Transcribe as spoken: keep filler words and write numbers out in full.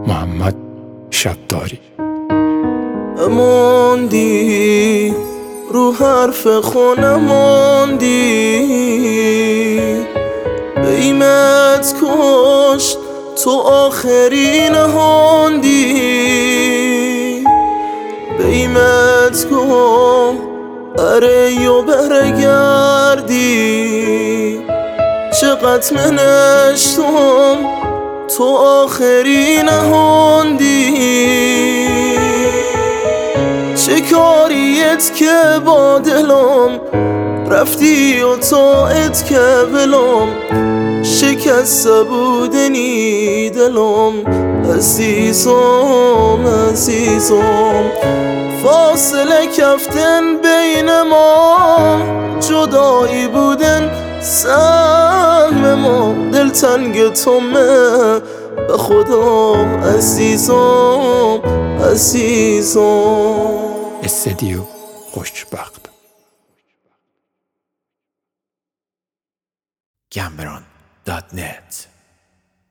محمد شبداری. ماندی رو حرف خونه ماندی، بیمت کشت تو آخرین هاندی، بیمت کن اره یا برگردی، چقدر منشتم تو آخرین هاندی، چه کاریت که با دلم رفتی و تاعت که ولم شکسته بودنی دلم، عزیزم عزیزم فاصله کفتن بین ما، جدایی بودن سهم ما، دلتنگ تومه به خدا عزیزم عزیزم. استدیو خوشبخت. گمران دات نت